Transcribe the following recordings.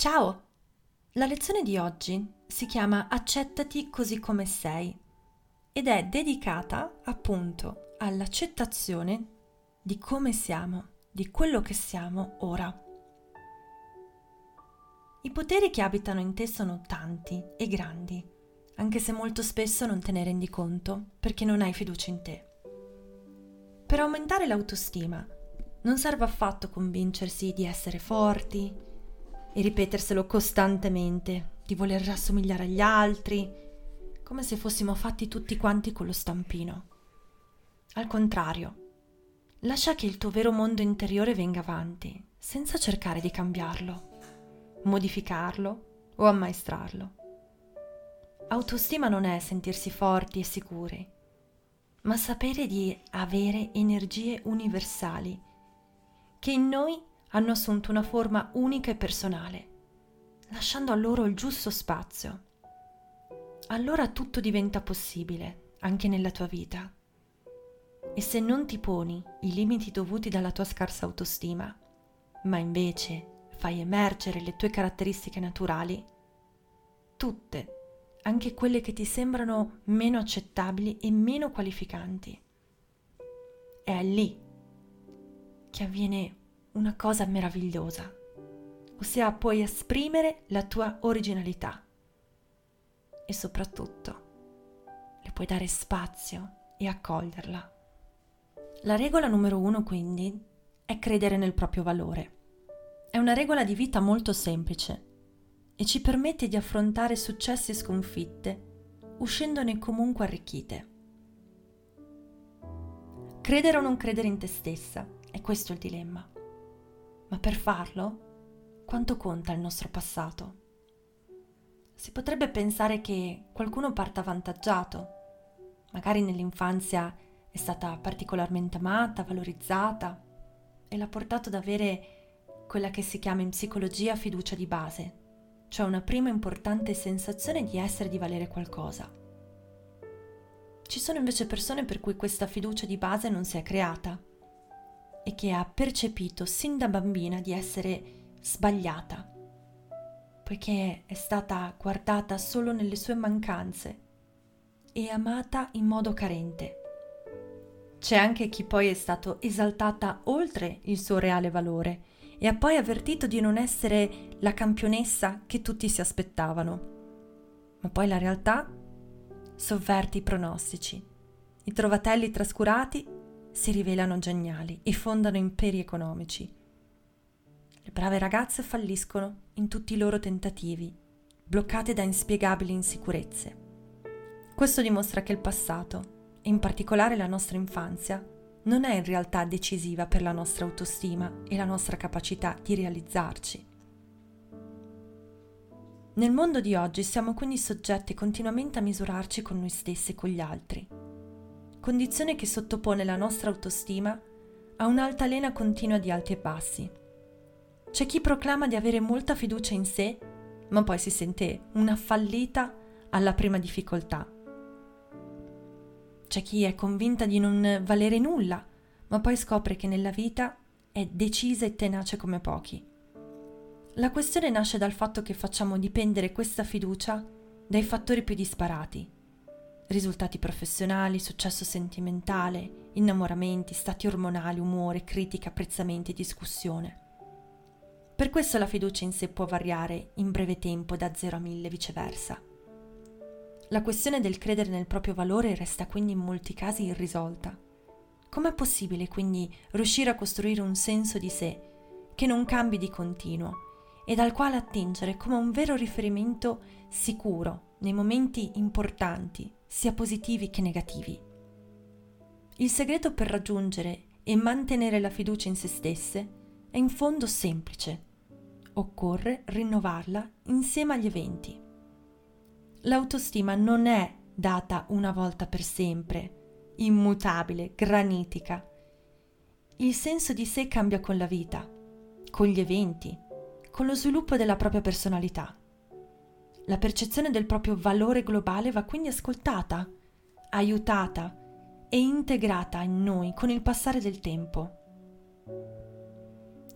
Ciao! La lezione di oggi si chiama Accettati così come sei ed è dedicata appunto all'accettazione di come siamo, di quello che siamo ora. I poteri che abitano in te sono tanti e grandi, anche se molto spesso non te ne rendi conto perché non hai fiducia in te. Per aumentare l'autostima non serve affatto convincersi di essere forti e ripeterselo costantemente, di voler rassomigliare agli altri, come se fossimo fatti tutti quanti con lo stampino. Al contrario, lascia che il tuo vero mondo interiore venga avanti, senza cercare di cambiarlo, modificarlo o ammaestrarlo. Autostima non è sentirsi forti e sicuri, ma sapere di avere energie universali che in noi hanno assunto una forma unica e personale, lasciando a loro il giusto spazio. Allora tutto diventa possibile, anche nella tua vita. E se non ti poni i limiti dovuti dalla tua scarsa autostima, ma invece fai emergere le tue caratteristiche naturali, tutte, anche quelle che ti sembrano meno accettabili e meno qualificanti, è lì che avviene una cosa meravigliosa, ossia puoi esprimere la tua originalità e soprattutto le puoi dare spazio e accoglierla. La regola numero 1 quindi è credere nel proprio valore. È una regola di vita molto semplice e ci permette di affrontare successi e sconfitte uscendone comunque arricchite. Credere o non credere in te stessa, è questo il dilemma. Ma per farlo, quanto conta il nostro passato? Si potrebbe pensare che qualcuno parta avvantaggiato. Magari nell'infanzia è stata particolarmente amata, valorizzata e l'ha portato ad avere quella che si chiama in psicologia fiducia di base, cioè una prima importante sensazione di essere di valere qualcosa. Ci sono invece persone per cui questa fiducia di base non si è creata e che ha percepito sin da bambina di essere sbagliata, poiché è stata guardata solo nelle sue mancanze e amata in modo carente. C'è anche chi poi è stato esaltata oltre il suo reale valore e ha poi avvertito di non essere la campionessa che tutti si aspettavano. Ma poi la realtà sovverte i pronostici. I trovatelli trascurati si rivelano geniali e fondano imperi economici. Le brave ragazze falliscono in tutti i loro tentativi, bloccate da inspiegabili insicurezze. Questo dimostra che il passato, e in particolare la nostra infanzia, non è in realtà decisiva per la nostra autostima e la nostra capacità di realizzarci. Nel mondo di oggi siamo quindi soggetti continuamente a misurarci con noi stessi e con gli altri, condizione che sottopone la nostra autostima a un'altalena continua di alti e bassi. C'è chi proclama di avere molta fiducia in sé, ma poi si sente una fallita alla prima difficoltà. C'è chi è convinta di non valere nulla, ma poi scopre che nella vita è decisa e tenace come pochi. La questione nasce dal fatto che facciamo dipendere questa fiducia dai fattori più disparati. Risultati professionali, successo sentimentale, innamoramenti, stati ormonali, umore, critica, apprezzamenti, discussione. Per questo la fiducia in sé può variare in breve tempo da 0 a 1000 viceversa. La questione del credere nel proprio valore resta quindi in molti casi irrisolta. Com'è possibile quindi riuscire a costruire un senso di sé che non cambi di continuo e dal quale attingere come un vero riferimento sicuro nei momenti importanti, sia positivi che negativi? Il segreto per raggiungere e mantenere la fiducia in se stesse è in fondo semplice. Occorre rinnovarla insieme agli eventi. L'autostima non è data una volta per sempre, immutabile, granitica. Il senso di sé cambia con la vita, con gli eventi, con lo sviluppo della propria personalità. La percezione del proprio valore globale va quindi ascoltata, aiutata e integrata in noi con il passare del tempo.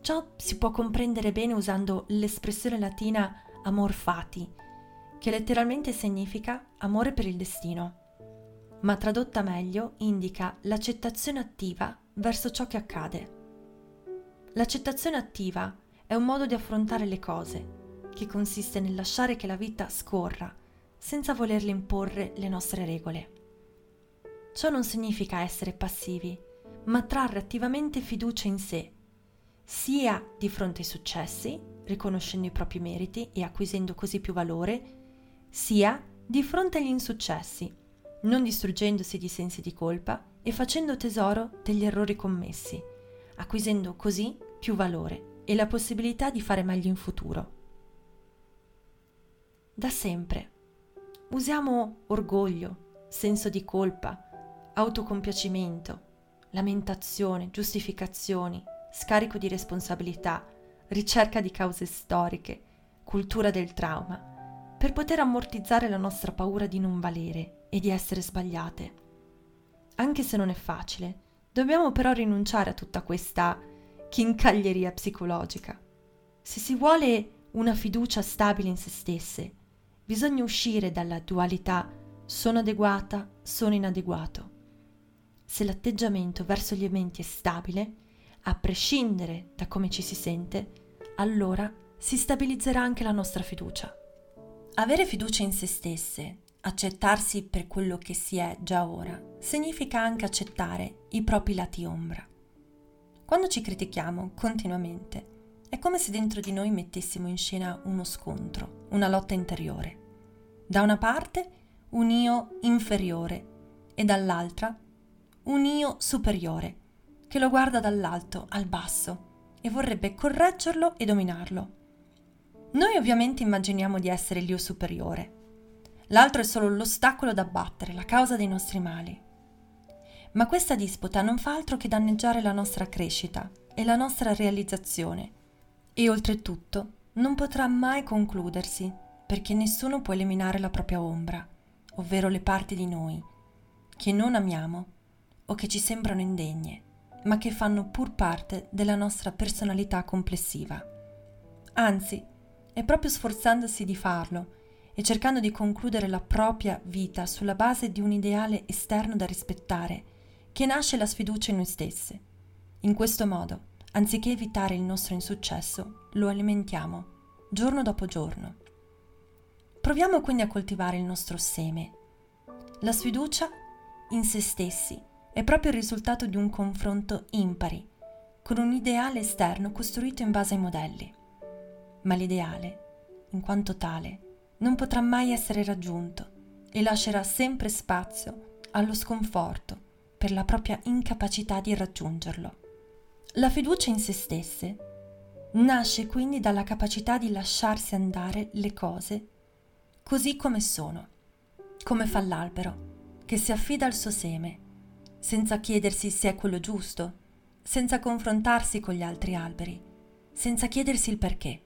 Ciò si può comprendere bene usando l'espressione latina amor fati, che letteralmente significa amore per il destino, ma tradotta meglio indica l'accettazione attiva verso ciò che accade. L'accettazione attiva è un modo di affrontare le cose, che consiste nel lasciare che la vita scorra, senza volerle imporre le nostre regole. Ciò non significa essere passivi, ma trarre attivamente fiducia in sé, sia di fronte ai successi, riconoscendo i propri meriti e acquisendo così più valore, sia di fronte agli insuccessi, non distruggendosi di sensi di colpa e facendo tesoro degli errori commessi, acquisendo così più valore e la possibilità di fare meglio in futuro. Da sempre usiamo orgoglio, senso di colpa, autocompiacimento, lamentazione, giustificazioni, scarico di responsabilità, ricerca di cause storiche, cultura del trauma, per poter ammortizzare la nostra paura di non valere e di essere sbagliate. Anche se non è facile, dobbiamo però rinunciare a tutta questa chincaglieria psicologica. Se si vuole una fiducia stabile in se stesse, bisogna uscire dalla dualità sono adeguata, sono inadeguato. Se l'atteggiamento verso gli eventi è stabile, a prescindere da come ci si sente, allora si stabilizzerà anche la nostra fiducia. Avere fiducia in se stesse, accettarsi per quello che si è già ora, significa anche accettare i propri lati ombra. Quando ci critichiamo continuamente, è come se dentro di noi mettessimo in scena uno scontro, una lotta interiore. Da una parte un io inferiore e dall'altra un io superiore, che lo guarda dall'alto al basso e vorrebbe correggerlo e dominarlo. Noi ovviamente immaginiamo di essere l'io superiore. L'altro è solo l'ostacolo da battere, la causa dei nostri mali. Ma questa disputa non fa altro che danneggiare la nostra crescita e la nostra realizzazione e oltretutto non potrà mai concludersi perché nessuno può eliminare la propria ombra, ovvero le parti di noi che non amiamo o che ci sembrano indegne, ma che fanno pur parte della nostra personalità complessiva. Anzi, è proprio sforzandosi di farlo e cercando di concludere la propria vita sulla base di un ideale esterno da rispettare che nasce la sfiducia in noi stesse. In questo modo, anziché evitare il nostro insuccesso, lo alimentiamo, giorno dopo giorno. Proviamo quindi a coltivare il nostro seme. La sfiducia in se stessi è proprio il risultato di un confronto impari, con un ideale esterno costruito in base ai modelli. Ma l'ideale, in quanto tale, non potrà mai essere raggiunto e lascerà sempre spazio allo sconforto per la propria incapacità di raggiungerlo. La fiducia in se stesse nasce quindi dalla capacità di lasciarsi andare le cose così come sono, come fa l'albero, che si affida al suo seme, senza chiedersi se è quello giusto, senza confrontarsi con gli altri alberi, senza chiedersi il perché.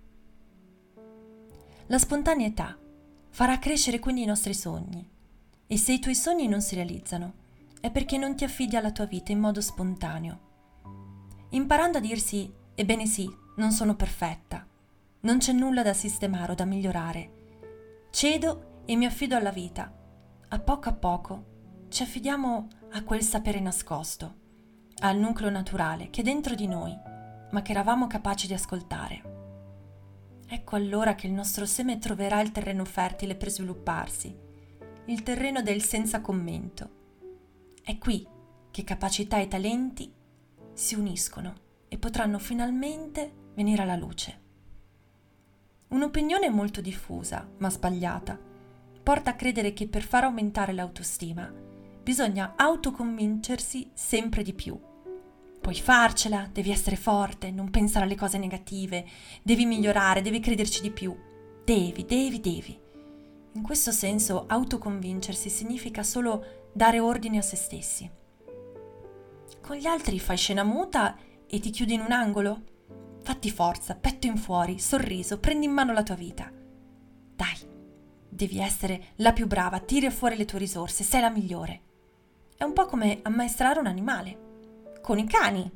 La spontaneità farà crescere quindi i nostri sogni, e se i tuoi sogni non si realizzano, è perché non ti affidi alla tua vita in modo spontaneo. Imparando a dirsi, ebbene sì, non sono perfetta, non c'è nulla da sistemare o da migliorare, cedo e mi affido alla vita. A poco ci affidiamo a quel sapere nascosto, al nucleo naturale che è dentro di noi, ma che eravamo capaci di ascoltare. Ecco allora che il nostro seme troverà il terreno fertile per svilupparsi, il terreno del senza commento. È qui che capacità e talenti si uniscono e potranno finalmente venire alla luce. Un'opinione molto diffusa, ma sbagliata, porta a credere che per far aumentare l'autostima bisogna autoconvincersi sempre di più. Puoi farcela, devi essere forte, non pensare alle cose negative, devi migliorare, devi crederci di più. Devi. In questo senso, autoconvincersi significa solo dare ordine a se stessi. Con gli altri fai scena muta e ti chiudi in un angolo? Fatti forza, petto in fuori, sorriso, prendi in mano la tua vita. Dai, devi essere la più brava, tiri fuori le tue risorse, sei la migliore. È un po' come ammaestrare un animale. Con i cani.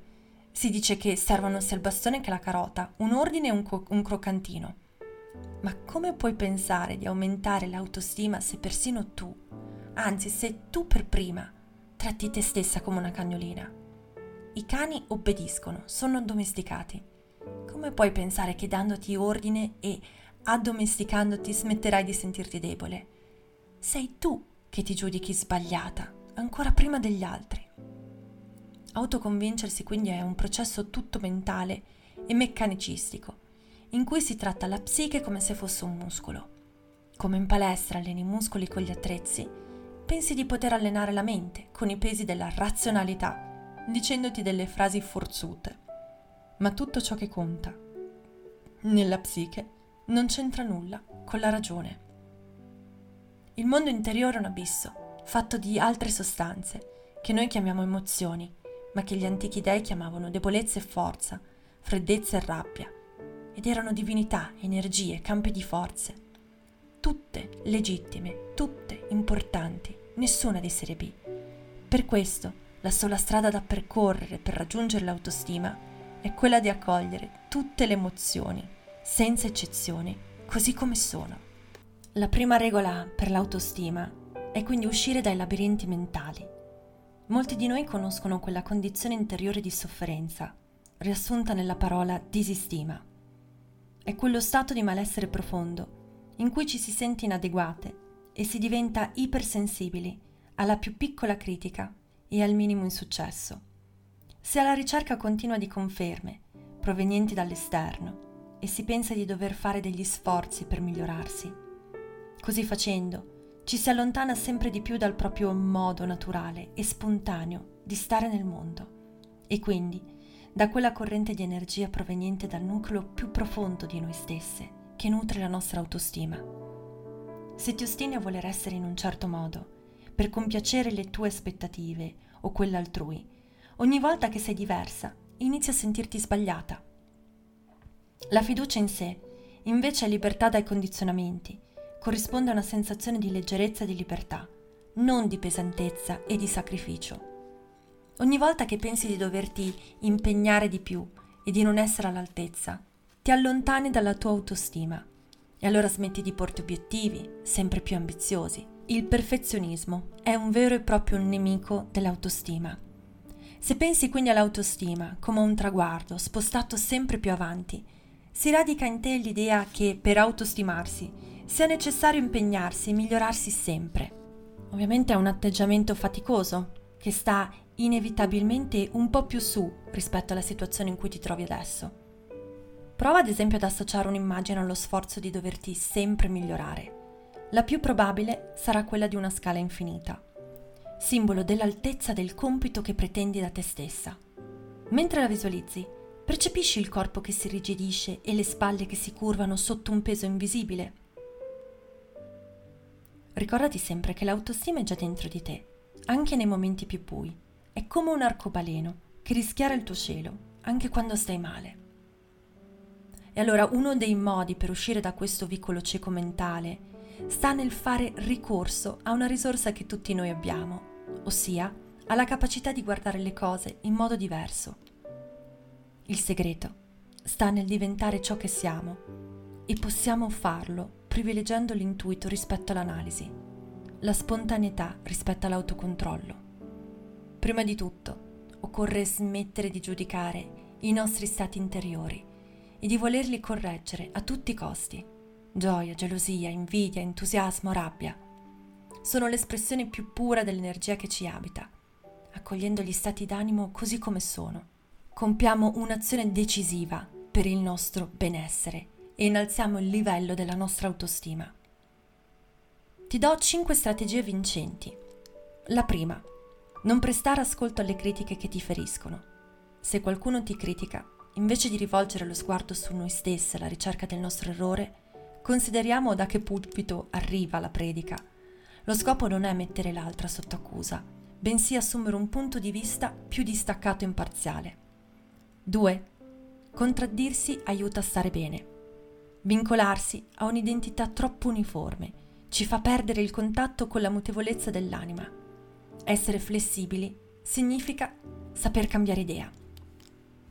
Si dice che servono sia il bastone che la carota, un ordine e un croccantino. Ma come puoi pensare di aumentare l'autostima se persino tu, anzi se tu per prima, tratti te stessa come una cagnolina? I cani obbediscono, sono addomesticati. Come puoi pensare che dandoti ordine e addomesticandoti smetterai di sentirti debole? Sei tu che ti giudichi sbagliata, ancora prima degli altri. Autoconvincersi quindi è un processo tutto mentale e meccanicistico, in cui si tratta la psiche come se fosse un muscolo. Come in palestra alleni i muscoli con gli attrezzi, pensi di poter allenare la mente con i pesi della razionalità, dicendoti delle frasi forzute. Ma tutto ciò che conta nella psiche non c'entra nulla con la ragione. Il mondo interiore è un abisso, fatto di altre sostanze, che noi chiamiamo emozioni, ma che gli antichi dei chiamavano debolezza e forza, freddezza e rabbia, ed erano divinità, energie, campi di forze, tutte legittime, tutte importanti, nessuna di serie B. Per questo, la sola strada da percorrere per raggiungere l'autostima è quella di accogliere tutte le emozioni, senza eccezioni, così come sono. La prima regola per l'autostima è quindi uscire dai labirinti mentali. Molti di noi conoscono quella condizione interiore di sofferenza, riassunta nella parola disistima. È quello stato di malessere profondo, in cui ci si sente inadeguate e si diventa ipersensibili alla più piccola critica e al minimo insuccesso. Si è alla ricerca continua di conferme, provenienti dall'esterno, e si pensa di dover fare degli sforzi per migliorarsi. Così facendo, ci si allontana sempre di più dal proprio modo naturale e spontaneo di stare nel mondo e quindi da quella corrente di energia proveniente dal nucleo più profondo di noi stesse che nutre la nostra autostima. Se ti ostini a voler essere in un certo modo per compiacere le tue aspettative o quelle altrui, ogni volta che sei diversa inizi a sentirti sbagliata. La fiducia in sé invece è libertà dai condizionamenti, corrisponde a una sensazione di leggerezza e di libertà, non di pesantezza e di sacrificio. Ogni volta che pensi di doverti impegnare di più e di non essere all'altezza, ti allontani dalla tua autostima e allora smetti di porti obiettivi sempre più ambiziosi. Il perfezionismo è un vero e proprio nemico dell'autostima. Se pensi quindi all'autostima come a un traguardo spostato sempre più avanti, si radica in te l'idea che per autostimarsi sia necessario impegnarsi e migliorarsi sempre. Ovviamente è un atteggiamento faticoso che sta inevitabilmente un po' più su rispetto alla situazione in cui ti trovi adesso. Prova ad esempio ad associare un'immagine allo sforzo di doverti sempre migliorare. La più probabile sarà quella di una scala infinita, simbolo dell'altezza del compito che pretendi da te stessa. Mentre la visualizzi, percepisci il corpo che si irrigidisce e le spalle che si curvano sotto un peso invisibile? Ricordati sempre che l'autostima è già dentro di te, anche nei momenti più bui. È come un arcobaleno che rischiara il tuo cielo, anche quando stai male. E allora uno dei modi per uscire da questo vicolo cieco mentale sta nel fare ricorso a una risorsa che tutti noi abbiamo, ossia alla capacità di guardare le cose in modo diverso. Il segreto sta nel diventare ciò che siamo e possiamo farlo privilegiando l'intuito rispetto all'analisi, la spontaneità rispetto all'autocontrollo. Prima di tutto, occorre smettere di giudicare i nostri stati interiori e di volerli correggere a tutti i costi. Gioia, gelosia, invidia, entusiasmo, rabbia sono l'espressione più pura dell'energia che ci abita. Accogliendo gli stati d'animo così come sono, compiamo un'azione decisiva per il nostro benessere e innalziamo il livello della nostra autostima. Ti do 5 strategie vincenti. La prima: non prestare ascolto alle critiche che ti feriscono. Se qualcuno ti critica, invece di rivolgere lo sguardo su noi stessi alla ricerca del nostro errore, consideriamo da che pulpito arriva la predica. Lo scopo non è mettere l'altra sotto accusa, bensì assumere un punto di vista più distaccato e imparziale. 2. Contraddirsi aiuta a stare bene. Vincolarsi a un'identità troppo uniforme ci fa perdere il contatto con la mutevolezza dell'anima. Essere flessibili significa saper cambiare idea.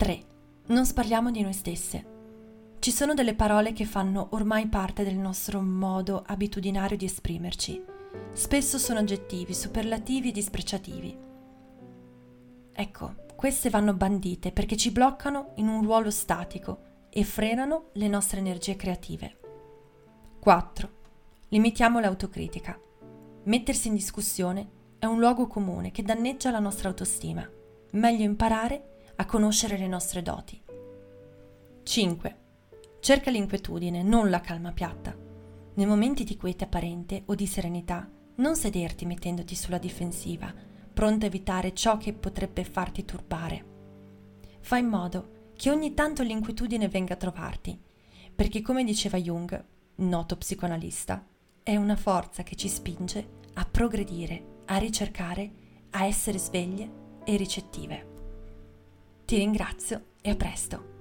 3. Non parliamo di noi stesse. Ci sono delle parole che fanno ormai parte del nostro modo abitudinario di esprimerci. Spesso sono aggettivi, superlativi e dispregiativi. Ecco, queste vanno bandite perché ci bloccano in un ruolo statico e frenano le nostre energie creative. 4. Limitiamo l'autocritica. Mettersi in discussione è un luogo comune che danneggia la nostra autostima. Meglio imparare a conoscere le nostre doti. 5. Cerca l'inquietudine, non la calma piatta. Nei momenti di quiete apparente o di serenità, non sederti mettendoti sulla difensiva, pronto a evitare ciò che potrebbe farti turbare. Fai in modo che ogni tanto l'inquietudine venga a trovarti, perché come diceva Jung, noto psicoanalista, è una forza che ci spinge a progredire, a ricercare, a essere sveglie e ricettive. Ti ringrazio e a presto.